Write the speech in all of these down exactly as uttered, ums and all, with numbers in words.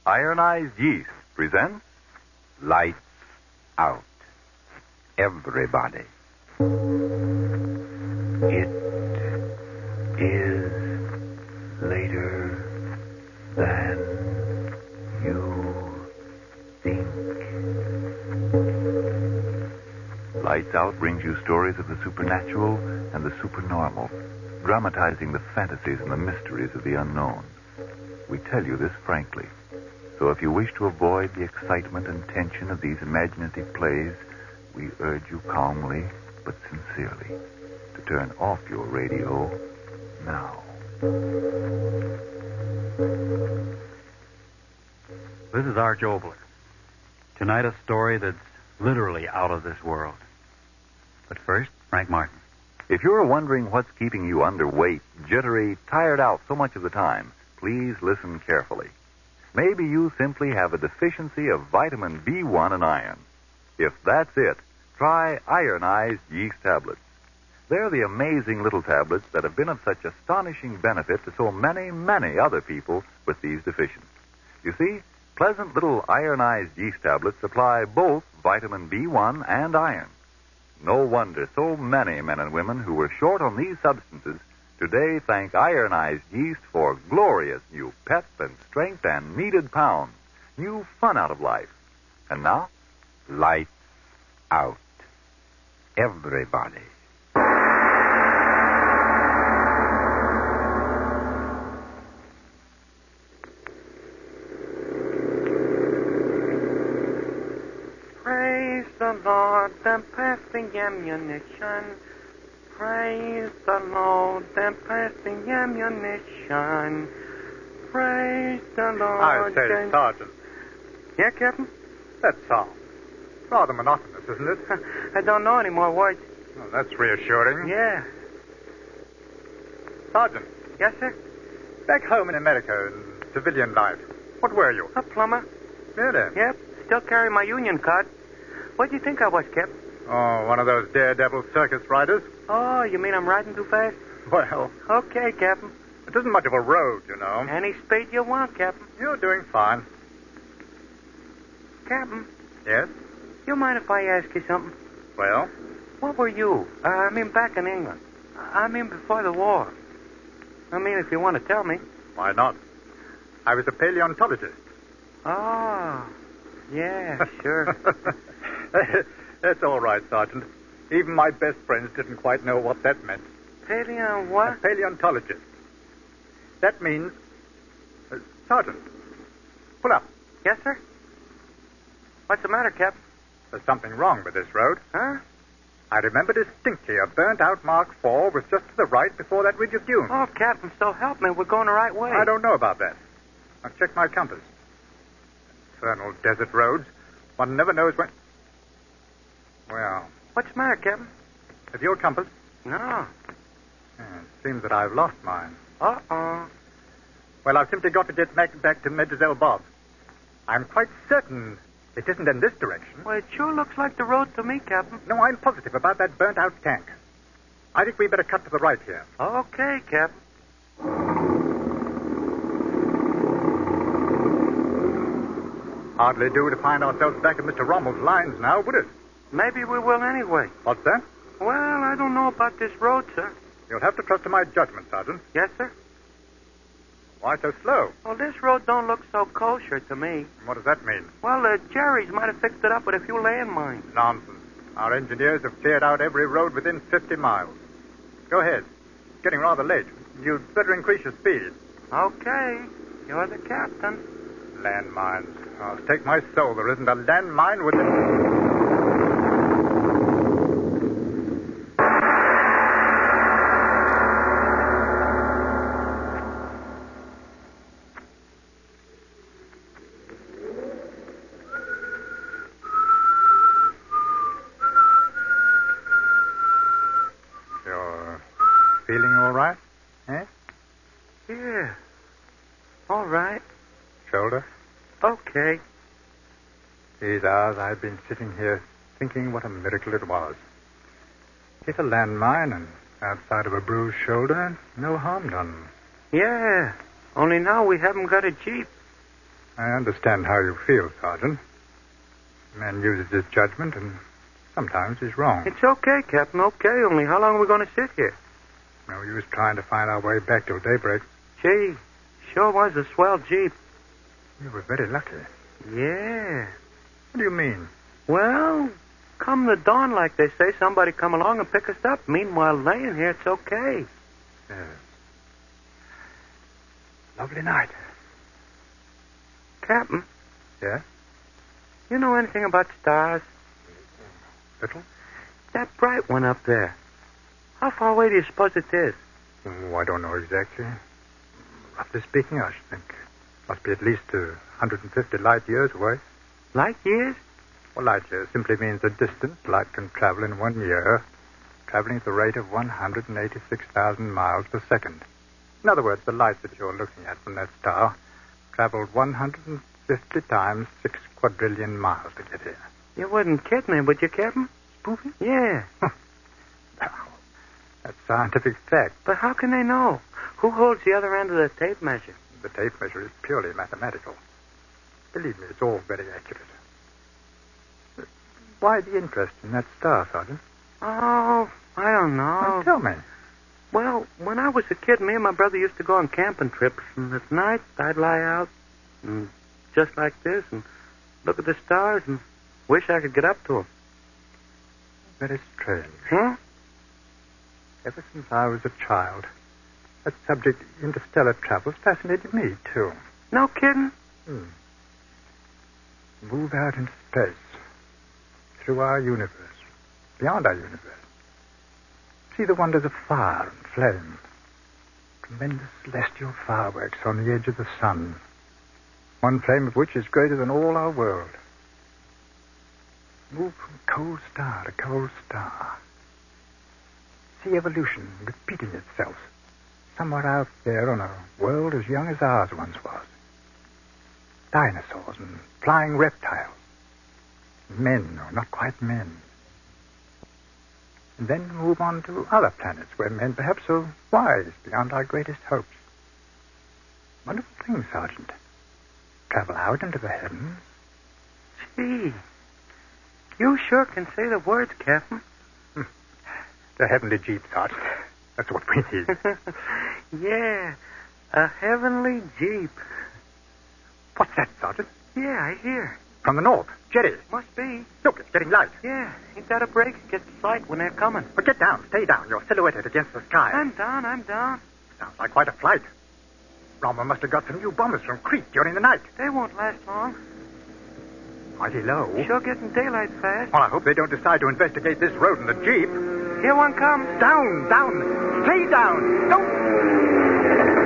Ironized Yeast presents Lights Out. Everybody. It is later than you think. Lights Out brings you stories of the supernatural and the supernormal, dramatizing the fantasies and the mysteries of the unknown. We tell you this frankly. So if you wish to avoid the excitement and tension of these imaginative plays, we urge you calmly but sincerely to turn off your radio now. This is Arch Obler. Tonight, a story that's literally out of this world. But first, Frank Martin. If you're wondering what's keeping you underweight, jittery, tired out so much of the time, please listen carefully. Maybe you simply have a deficiency of vitamin B one and iron. If that's it, try ironized yeast tablets. They're the amazing little tablets that have been of such astonishing benefit to so many, many other people with these deficiencies. You see, pleasant little ironized yeast tablets supply both vitamin B one and iron. No wonder so many men and women who were short on these substances today thank ironized yeast for glorious new pep and strength and needed pounds, new fun out of life. And now, Lights Out. Everybody. Praise the Lord, the passing ammunition. Praise the Lord, the passing ammunition. Praise the Lord. I say, the... Sergeant. Yeah, Captain? That song. Rather monotonous, isn't it? I don't know any more words. Well, that's reassuring. Yeah. Sergeant. Yes, sir? Back home in America, in civilian life, what were you? A plumber. Really? Yep. Still carry my union card. What do you think I was, Cap? Oh, one of those daredevil circus riders? Oh, you mean I'm riding too fast? Well, Okay, Captain. it isn't much of a road, you know. Any speed you want, Captain. You're doing fine. Captain, Yes? you mind if I ask you something? Well? What were you? Uh, I mean, back in England. I mean, before the war. I mean, if you want to tell me. Why not? I was a paleontologist. Oh, yeah, sure. That's all right, Sergeant. Even my best friends didn't quite know what that meant. Paleo A what? paleontologist. That means... Uh, Sergeant, pull up. Yes, sir? What's the matter, Cap? There's something wrong with this road. Huh? I remember distinctly a burnt-out Mark four was just to the right before that ridge of dunes. Oh, Captain, so help me. We're going the right way. I don't know about that. I'll check my compass. Infernal desert roads. One never knows when... Well, What's the matter, Captain? have your compass? No. Yeah, it seems that I've lost mine. Uh-oh. Well, I've simply got to get back, back to Medjugorje Bob. I'm quite certain it isn't in this direction. Well, it sure looks like the road to me, Captain. No, I'm positive about that burnt-out tank. I think we better cut to the right here. Okay, Captain. Hardly do to find ourselves back at Mister Rommel's lines now, would it? Maybe we will anyway. What's that? Well, I don't know about this road, sir. You'll have to trust to my judgment, Sergeant. Yes, sir? Why so slow? Well, this road don't look so kosher to me. What does that mean? Well, the Jerry's might have fixed it up with a few landmines. Nonsense. Our engineers have cleared out every road within fifty miles. Go ahead. It's getting rather late. You'd better increase your speed. Okay. You're the captain. Landmines. I'll stake my soul there isn't a landmine within... Feeling all right? Eh? Yeah. All right. Shoulder? Okay. These hours I've been sitting here thinking what a miracle it was. Hit a landmine and outside of a bruised shoulder, no harm done. Yeah. Only now we haven't got a Jeep. I understand how you feel, Sergeant. A man uses his judgment, and sometimes he's wrong. It's okay, Captain, okay. Only how long are we going to sit here? No use trying to find our way back till daybreak. Gee, sure was a swell Jeep. You were very lucky. Yeah. What do you mean? Well, come the dawn, like they say, somebody come along and pick us up. Meanwhile, laying here, it's okay. Yes. Lovely night. Captain, Yeah? you know anything about stars? Little? That bright one up there. How far away do you suppose it is? Oh, I don't know exactly. Roughly speaking, I should think. Must be at least uh, one hundred fifty light years away. Light years? Well, light years simply means the distance light can travel in one year, traveling at the rate of one hundred eighty-six thousand miles per second. In other words, the light that you're looking at from that star traveled one hundred fifty times six quadrillion miles to get here. You wouldn't kid me, would you, Captain? Spoofy? Yeah. Now, that's scientific fact. But how can they know? Who holds the other end of the tape measure? The tape measure is purely mathematical. Believe me, it's all very accurate. Why the interest in that star, Sergeant? Oh, I don't know. Well, tell me. Well, when I was a kid, me and my brother used to go on camping trips, and at night I'd lie out, and just like this, and look at the stars, and wish I could get up to them. Very strange. Huh? Ever since I was a child, that subject, interstellar travel, fascinated me, too. No kidding? Hmm. Move out in space, through our universe, beyond our universe. See the wonders of fire and flame. Tremendous celestial fireworks on the edge of the sun. One flame of which is greater than all our world. Move from cold star to cold star. See evolution repeating itself somewhere out there on a world as young as ours once was. Dinosaurs and flying reptiles. Men, or not quite men. And then move on to other planets where men perhaps are wise beyond our greatest hopes. Wonderful thing, Sergeant. Travel out into the heavens. Gee, you sure can say the words, Captain. The heavenly Jeep, Sergeant. That's what we need. Yeah, a heavenly Jeep. What's that, Sergeant? Yeah, I hear. From the north. Jetty. Must be. Look, it's getting light. Yeah, ain't that a break? It gets light when they're coming. But get down. Stay down. You're silhouetted against the sky. I'm down, I'm down. Sounds like quite a flight. Rommel must have got some new bombers from Crete during the night. They won't last long. Mighty low. Sure getting daylight fast. Well, I hope they don't decide to investigate this road in the Jeep. Here one comes. Down, down. Stay down. Don't.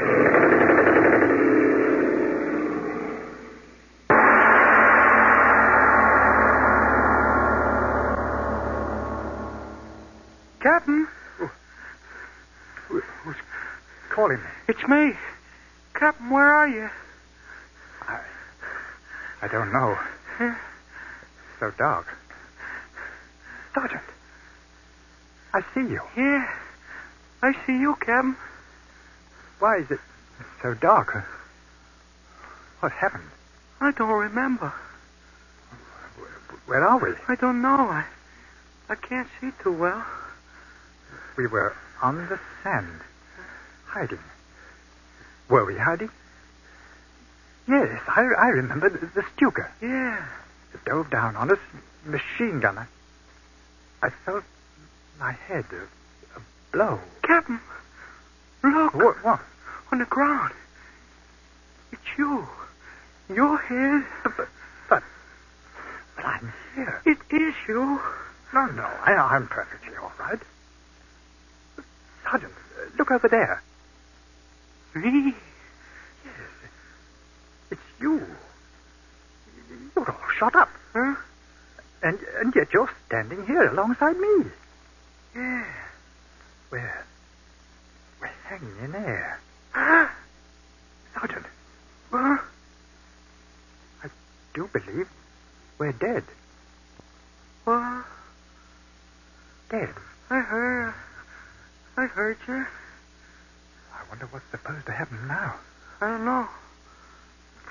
Captain, Who- Who's calling me? it's me. Captain, where are you? I, I don't know. Huh? So dark. Sergeant, I see you. Yeah, I see you, Captain. Why is it so dark? What happened? I don't remember. Where are we? I don't know. I, I can't see too well. We were on the sand, hiding. Were we hiding? Yes, I, I remember the, the Stuka. Yeah. It dove down on us, machine gunner. I felt my head, a, a blow. Captain, look. What? What? On the ground. It's you. Your head. But, but, but I'm here. It is you. No, no, I, I'm perfectly all right. Sergeant, look over there. Me? Yes, it's you. You're all shot up. Huh? And, and yet you're standing here alongside me. Yeah. We're, we're hanging in air. Sergeant, Huh? I do believe we're dead. What? Dead. I heard. I heard you. I wonder what's supposed to happen now. I don't know.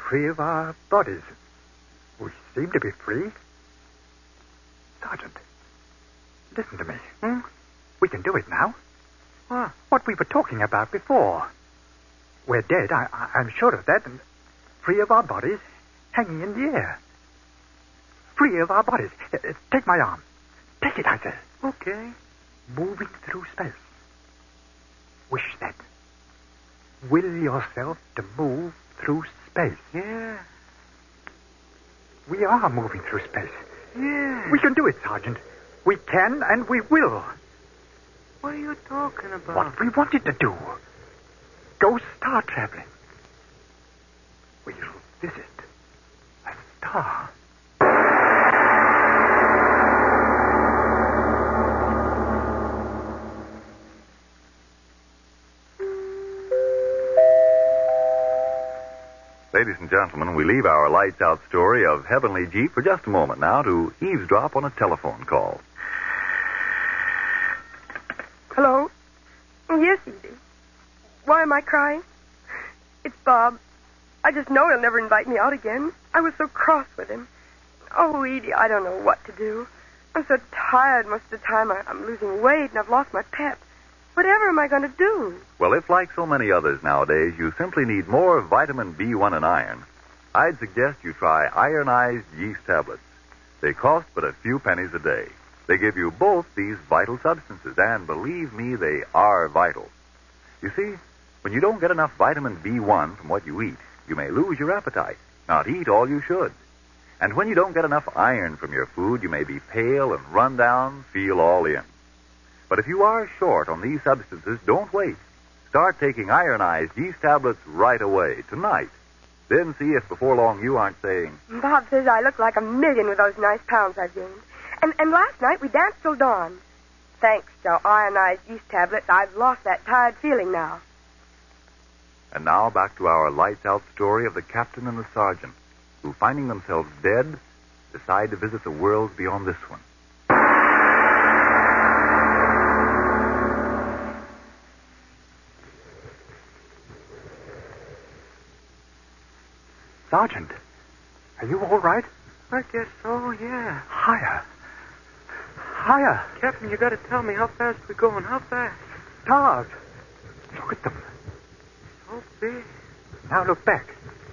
free of our bodies. We seem to be free. Sergeant, listen to me. Hmm? We can do it now. What? What we were talking about before. We're dead, I, I, I'm sure of that, and free of our bodies, hanging in the air. Free of our bodies. Uh, uh, take my arm. Take it, I say. Okay. Moving through space. Wish that. Will yourself to move through space. Yeah. We are moving through space. Yeah. We can do it, Sergeant. We can and we will. What are you talking about? What we wanted to do. Go star traveling. We'll visit a star. Ladies and gentlemen, we leave our lights out story of Heavenly Jeep for just a moment now to eavesdrop on a telephone call. Hello? Yes, Edie. Why am I crying? It's Bob. I just know he'll never invite me out again. I was so cross with him. Oh, Edie, I don't know what to do. I'm so tired most of the time. I, I'm losing weight and I've lost my pep. Whatever am I going to do? Well, if like so many others nowadays, you simply need more vitamin B one and iron, I'd suggest you try ironized yeast tablets. They cost but a few pennies a day. They give you both these vital substances, and believe me, they are vital. You see, when you don't get enough vitamin B one from what you eat, you may lose your appetite, not eat all you should. And when you don't get enough iron from your food, you may be pale and run down, feel all in. But if you are short on these substances, don't wait. Start taking ironized yeast tablets right away, tonight. Then see if before long you aren't saying, Bob says I look like a million with those nice pounds I've gained. And, and last night we danced till dawn. Thanks to ionized yeast tablets, I've lost that tired feeling now. And now back to our lights out story of the captain and the sergeant, who, finding themselves dead, decide to visit the world beyond this one. Sergeant, are you all right? I guess so, yeah. Higher. Higher. Captain, you got to tell me how fast we're going. How fast? Stars. Look at them. So big. Now look back.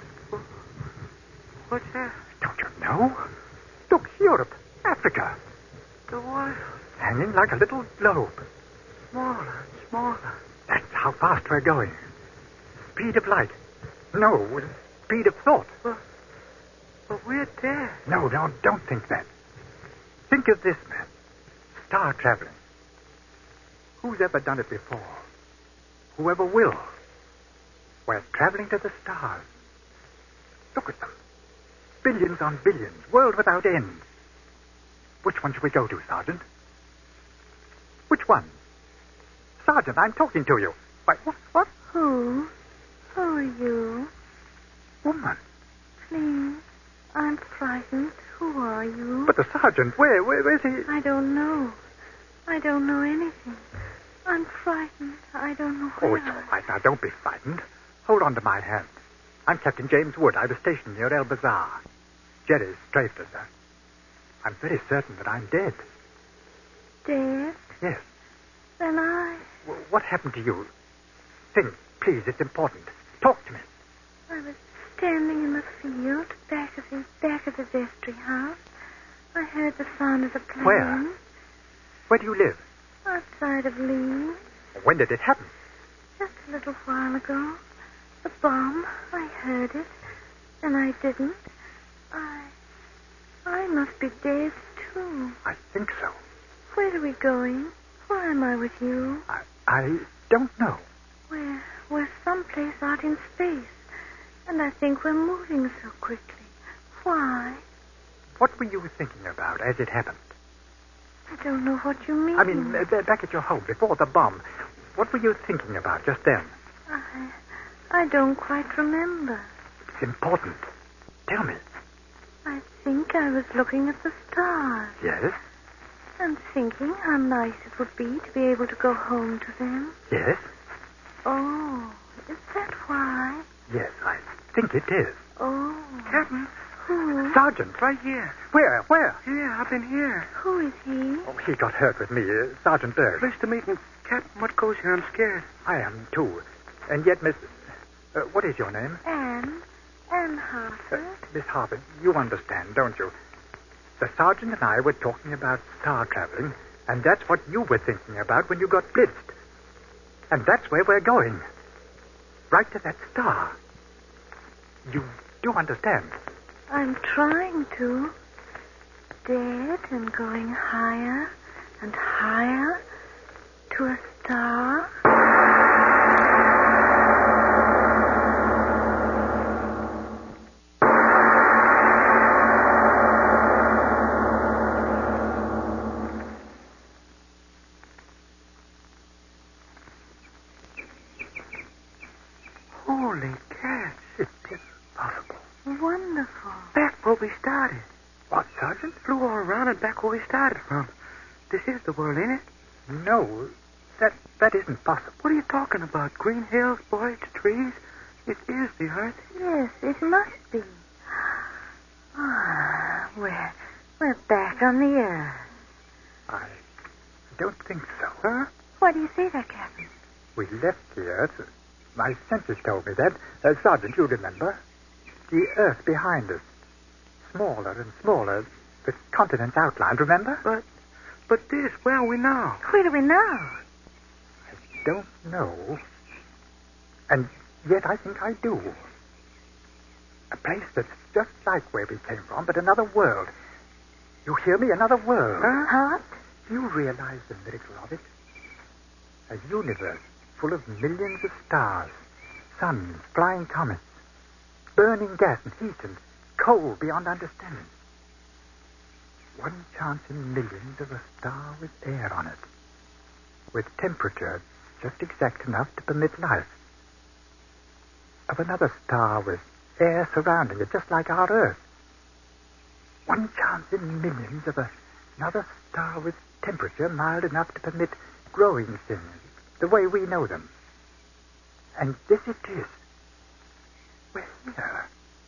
What's that? Don't you know? Look, Europe, Africa, The world. hanging like a little globe. Smaller, smaller. That's how fast we're going. Speed of light. No, speed of thought. But, but we're dead. No, no, don't think that. Think of this, man. Star traveling. Who's ever done it before? Whoever will? We're traveling to the stars. Look at them. Billions on billions. World without end. Which one should we go to, Sergeant? Which one? Sergeant, I'm talking to you. Why, what? What? Who? Who are you? Woman. Please, I'm frightened. Who are you? But the sergeant, where, where, where's he? I don't know. I don't know anything. I'm frightened. I don't know where. Oh, it's all right. Now, don't be frightened. Hold on to my hand. I'm Captain James Wood. I was stationed near El Bazaar. Jerry's strafed us. Uh, I'm very certain that I'm dead. Dead? Yes. Then I... W- what happened to you? Think, please. It's important. Talk to me. I was standing in the field back of the back of the vestry house. I heard the sound of a plane. Where? Where do you live? Outside of Lee. When did it happen? Just a little while ago. The bomb. I heard it. And I didn't. I... I must be dead, too. I think so. Where are we going? Why am I with you? I, I don't know. We're, we're someplace out in space. And I think we're moving so quickly. Why? What were you thinking about as it happened? I don't know what you mean. I mean, uh, back at your home, before the bomb. What were you thinking about just then? I... I don't quite remember. It's important. Tell me. I think I was looking at the stars. Yes? And thinking how nice it would be to be able to go home to them. Yes? Oh, is that why? Yes, I think it is. Oh. Captain, Who? Sergeant. right here. Where? Where? Yeah, I've been here. Who is he? Oh, he got hurt with me, uh, Sergeant Berg. Pleased to meet you. Captain, what goes here? I'm scared. I am, too. And yet, Miss... Uh, what is your name? Anne. Anne Uh, Harper. Miss Harper, you understand, don't you? The sergeant and I were talking about star traveling, and that's what you were thinking about when you got blitzed. And that's where we're going. Right to that star. You do understand? I'm trying to. Dead and going higher and higher to a star. Holy cats. It is possible. Wonderful. Back where we started. What, Sergeant? Flew all around and back where we started from. This is the world, ain't it? No, that that isn't possible. What are you talking about? Green hills, boys, trees? It is the earth. Yes, it must be. Ah, we're, we're back on the earth. I don't think so. Huh? Why do you say that, Captain? We left the Earth. My senses told me that. Uh, Sergeant, you remember? The Earth behind us. Smaller and smaller. The continents outlined, remember? But, but this, where are we now? Where do we know? I don't know. And yet I think I do. A place that's just like where we came from, but another world. You hear me? Another world. Huh? Huh? You realize the miracle of it? A universe full of millions of stars, suns, flying comets, burning gas and heat and coal beyond understanding. One chance in millions of a star with air on it, with temperature just exact enough to permit life. Of another star with air surrounding it, just like our Earth. One chance in millions of a, another star with temperature mild enough to permit growing things the way we know them. And this it is. We're here.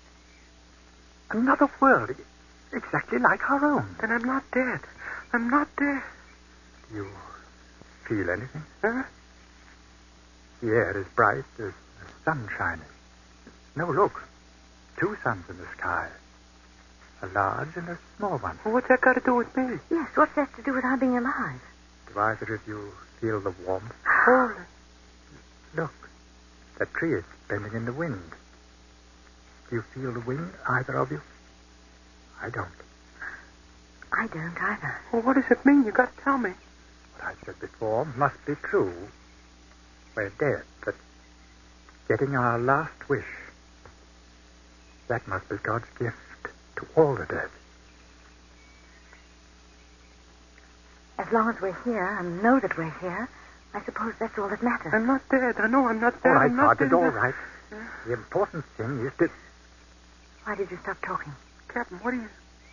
Another world, exactly like our own. Then I'm not dead. I'm not dead. Do you feel anything? Huh? The air is bright, there's the sun shining. No, look. Two suns in the sky. A large and a small one. Well, what's that got to do with me? Yes, what's that to do with our being alive? Do either of you feel the warmth? Holy. Look, that tree is bending in the wind. Do you feel the wind, either of you? I don't. I don't either. Well, what does it mean? You got to tell me. What I said before must be true. We're dead, but getting our last wish. That must be God's gift to all the dead. As long as we're here and know that we're here, I suppose that's all that matters. I'm not dead. I know I'm not dead. All right, I'm not Sergeant, dead. all right. The important thing is to... Why did you stop talking? Captain, what are you...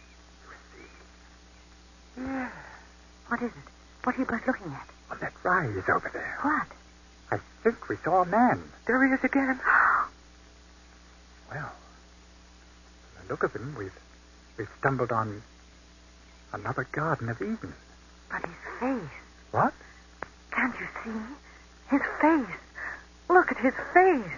Yeah. What is it? What are you both looking at? On that rise over there. What? I think we saw a man. There he is again. Well, from the look of him, we've, we've stumbled on another Garden of Eden. But his face. What? Can't you see? His face. Look at his face.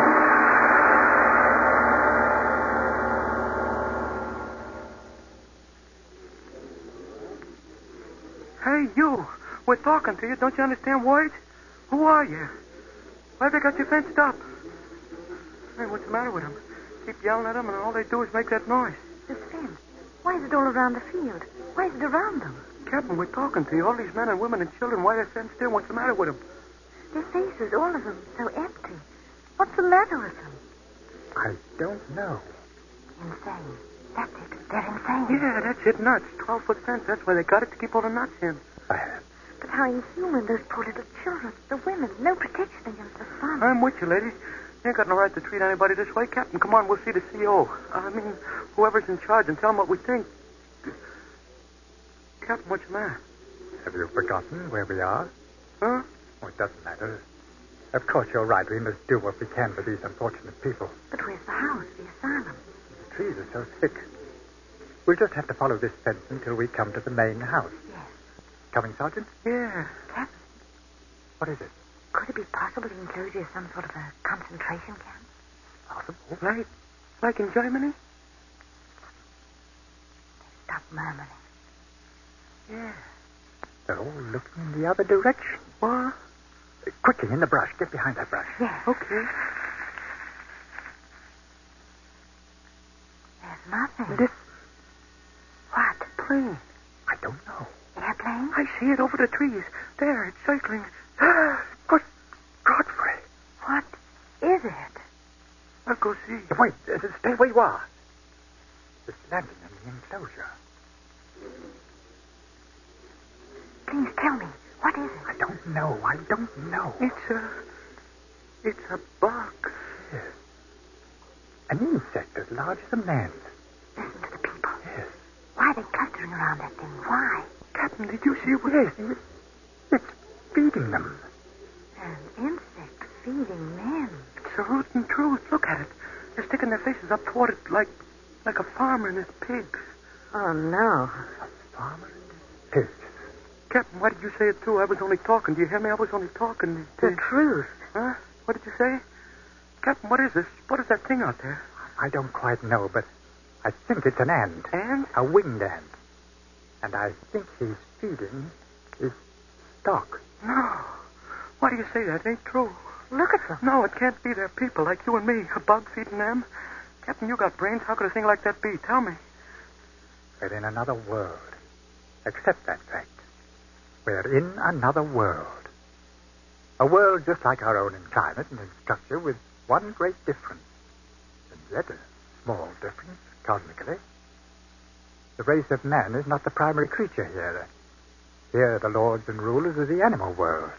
Hey, you. We're talking to you. Don't you understand words? Who are you? Why have they got you fenced up? Hey, what's the matter with them? Keep yelling at them, and all they do is make that noise. This fence. Why is it all around the field? Why is it around them? Captain, we're talking to you. All these men and women and children, why are they fenced in? What's the matter with them? Their faces, all of them, so empty. What's the matter with them? I don't know. Insane. That's it. They're insane. Yeah, that's it. Nuts. Twelve-foot fence. That's why they got it, to keep all the nuts in. Bad. But how inhuman, those poor little children, the women, no protection against the sun. I'm with you, lady. You ain't got no right to treat anybody this way. Captain, come on. We'll see the C O. I mean, whoever's in charge, and tell him what we think. Captain, what's the matter? Have you forgotten where we are? Huh? Oh, it doesn't matter. Of course, you're right. We must do what we can for these unfortunate people. But where's the house, the asylum? The trees are so thick. We'll just have to follow this fence until we come to the main house. Yes. Coming, Sergeant? Yeah. Captain, What is it? could it be possible the enclosure is some sort of a concentration camp? Possible? Like, like in Germany? Stop murmuring. Yeah. They're all looking in the other direction. What? Uh, quickly, in the brush. Get behind that brush. Yes. Okay. There's nothing. This What? plane. I don't know. Airplane? I see it over the trees. There, it's circling. Good Godfrey. What is it? I'll go see. Wait, uh, stay where you are. It's landing in the enclosure. Please tell me. What is it? I don't know. I don't know. It's a... It's a bug. Yes. An insect as large as a man. Listen to the people. Yes. Why are they clustering around that thing? Why? Captain, did you see what... Yes, it, it's feeding them. An insect feeding men. It's a rotten truth. Look at it. They're sticking their faces up toward it like... like a farmer and his pigs. Oh, no. A farmer and his pigs. Captain, why did you say it too? I was only talking. Do you hear me? I was only talking. The truth. Huh? What did you say? Captain, what is this? What is that thing out there? I don't quite know, but I think it's an ant. Ant? A winged ant. And I think he's feeding his stock. No. Why do you say that? It ain't true. Look at them. No, it can't be. They're people like you and me. A bug feeding them. Captain, you got brains. How could a thing like that be? Tell me. We're in another world. Accept that fact. We're in another world. A world just like our own in climate and in structure, with one great difference. And yet a small difference, cosmically. The race of man is not the primary creature here. Here the lords and rulers of the animal world.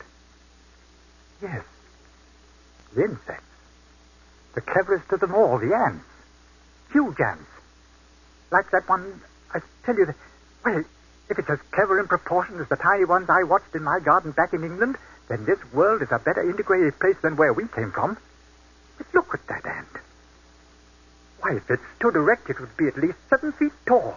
Yes, the insects. The cleverest of them all, the ants. Huge ants. Like that one, I tell you, that, well, if it's as clever in proportion as the tiny ones I watched in my garden back in England, then this world is a better integrated place than where we came from. But look at that ant. Why, if it stood erect, it would be at least seven feet tall.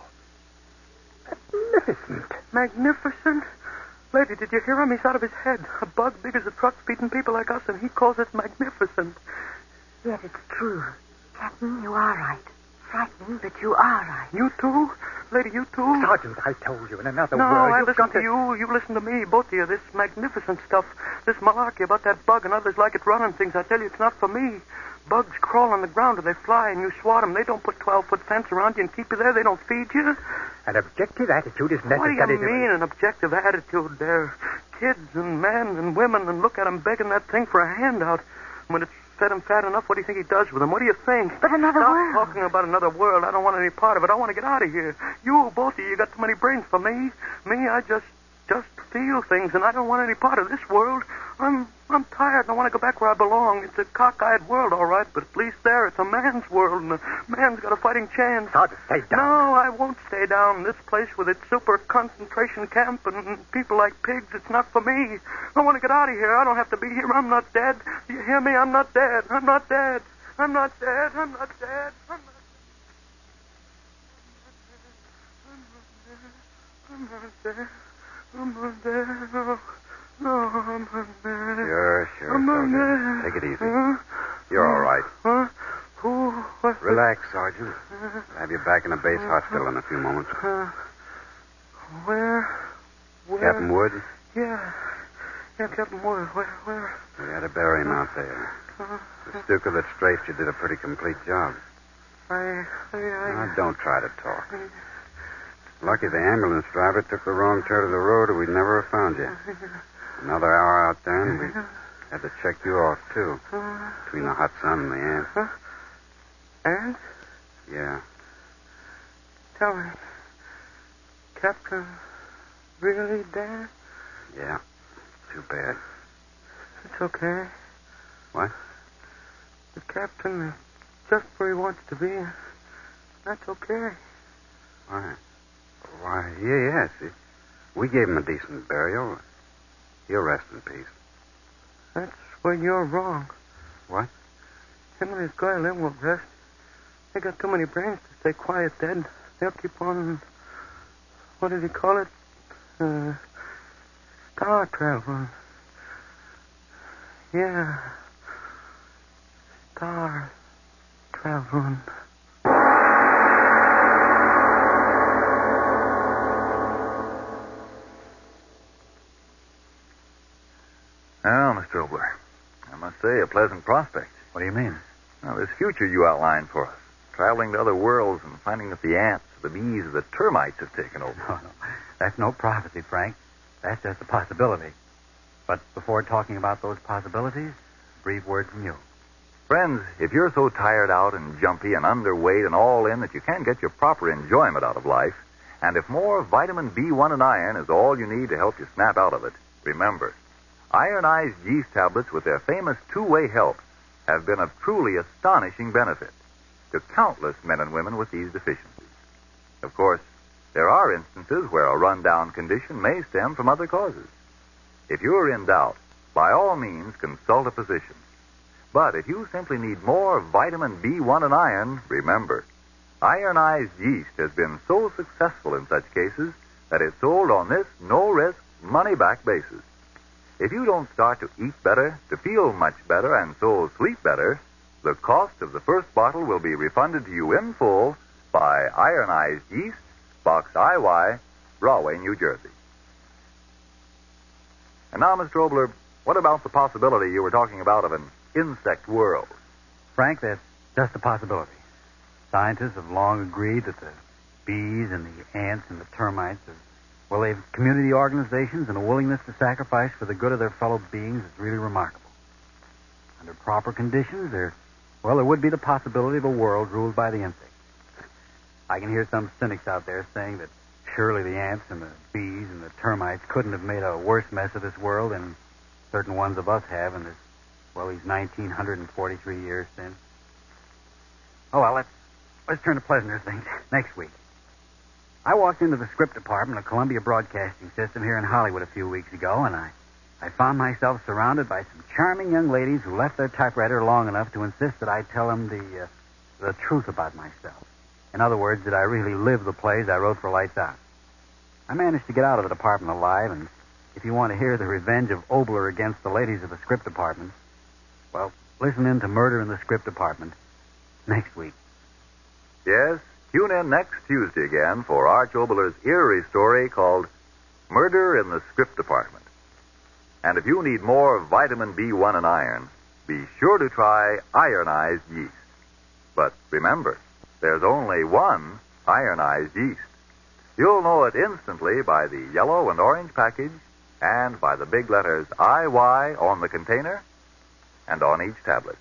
Magnificent. Magnificent? Lady, did you hear him? He's out of his head. A bug big as a truck feeding people like us, and he calls it magnificent. Yes, it's true. Captain, you are right. Frightening, but you are right. You too? Lady, you too? Sergeant, I told you, in another no, world, I you've listen got to you. You listen to me, both of you. This magnificent stuff, this malarkey about that bug and others like it running things. I tell you, it's not for me. Bugs crawl on the ground or they fly and you swat them. They don't put twelve-foot fence around you and keep you there. They don't feed you. An objective attitude is necessary. What do you mean, an objective attitude? They're kids and men and women, and look at them begging that thing for a handout. When it's fed him fat enough, what do you think he does with them? What do you think? But another Stop world. talking about another world. I don't want any part of it. I want to get out of here. You, both of you, you got too many brains for me. Me, I just, just feel things, and I don't want any part of this world. I'm, I'm tired, and I want to go back where I belong. It's a cockeyed world, all right, but at least there, it's a man's world, and a man's got a fighting chance. Sergeant, stay down. No, I won't stay down. This place with its super concentration camp and people like pigs, it's not for me. I want to get out of here. I don't have to be here. I'm not dead. Do you hear me? I'm not dead. I'm not dead. I'm not dead. I'm not dead. I'm not I'm not dead. I'm not dead. No, no, I'm not dead. Sure, sure, I'm not Sergeant. dead. Take it easy. Huh? You're all right. Huh? Who? What? Relax, Sergeant. I'll have you back in the base hospital in a few moments. Uh, where? Where? Captain Wood, Yeah. Yeah, Captain Wood. Where? Where? we had to bury him out there. Uh, The Stuka that strafed you did a pretty complete job. I, I, I... Now, don't try to talk. Lucky the ambulance driver took the wrong turn of the road or we'd never have found you. Another hour out there and we had to check you off, too. Uh, Between the hot sun and the ants. huh? And? Yeah. Tell me. Captain really dead? Yeah. Too bad. It's okay. What? The captain is just where he wants to be. That's okay. Why? Why, yeah, yes. We gave him a decent burial. He'll rest in peace. That's Well, you're wrong. What? Him and his guy live with rest. They got too many brains to stay quiet dead. They'll keep on... What does he call it? Uh, star traveling. Yeah. Star traveling. Well, Mister Obler, I must say a pleasant prospect. What do you mean? Now, this future you outlined for us, traveling to other worlds and finding that the ants, the bees, or the termites have taken over. No, no. That's no prophecy, Frank. That's just a possibility. But before talking about those possibilities, a brief word from you. Friends, if you're so tired out and jumpy and underweight and all in that you can't get your proper enjoyment out of life, and if more vitamin B one and iron is all you need to help you snap out of it, remember, ironized yeast tablets with their famous two-way help have been of truly astonishing benefit to countless men and women with these deficiencies. Of course, there are instances where a rundown condition may stem from other causes. If you're in doubt, by all means consult a physician. But if you simply need more vitamin B one and iron, remember, ironized yeast has been so successful in such cases that it's sold on this no-risk, money-back basis. If you don't start to eat better, to feel much better, and so sleep better, the cost of the first bottle will be refunded to you in full by Ironized Yeast, Box I Y, Rahway, New Jersey. And now, Mister Obler, what about the possibility you were talking about of an insect world? Frank, that's just a possibility. Scientists have long agreed that the bees and the ants and the termites have, well, they've community organizations and a willingness to sacrifice for the good of their fellow beings is really remarkable. Under proper conditions, there, well, there would be the possibility of a world ruled by the insects. I can hear some cynics out there saying that surely the ants and the bees and the termites couldn't have made a worse mess of this world than certain ones of us have in this, well, these nineteen forty-three years since. Oh, well, let's, let's turn to pleasanter things next week. I walked into the script department of Columbia Broadcasting System here in Hollywood a few weeks ago, and I, I found myself surrounded by some charming young ladies who left their typewriter long enough to insist that I tell them the, uh, the truth about myself. In other words, that I really live the plays I wrote for Lights Out. I managed to get out of the department alive, and if you want to hear the revenge of Obler against the ladies of the script department, well, listen in to Murder in the Script Department next week. Yes, tune in next Tuesday again for Arch Obler's eerie story called Murder in the Script Department. And if you need more vitamin B one and iron, be sure to try ironized yeast. But remember, there's only one ironized yeast. You'll know it instantly by the yellow and orange package and by the big letters I Y on the container and on each tablet.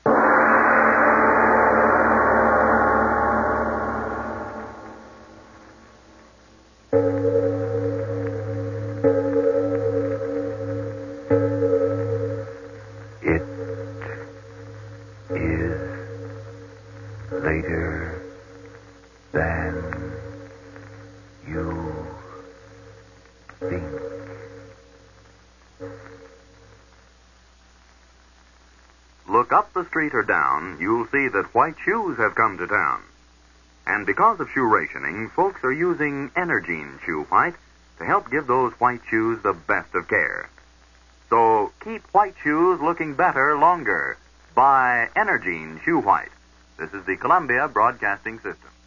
It is later than you think. Look up the street or down, you'll see that white shoes have come to town. And because of shoe rationing, folks are using Energine Shoe White to help give those white shoes the best of care. So keep white shoes looking better longer. Buy Energine Shoe White. This is the Columbia Broadcasting System.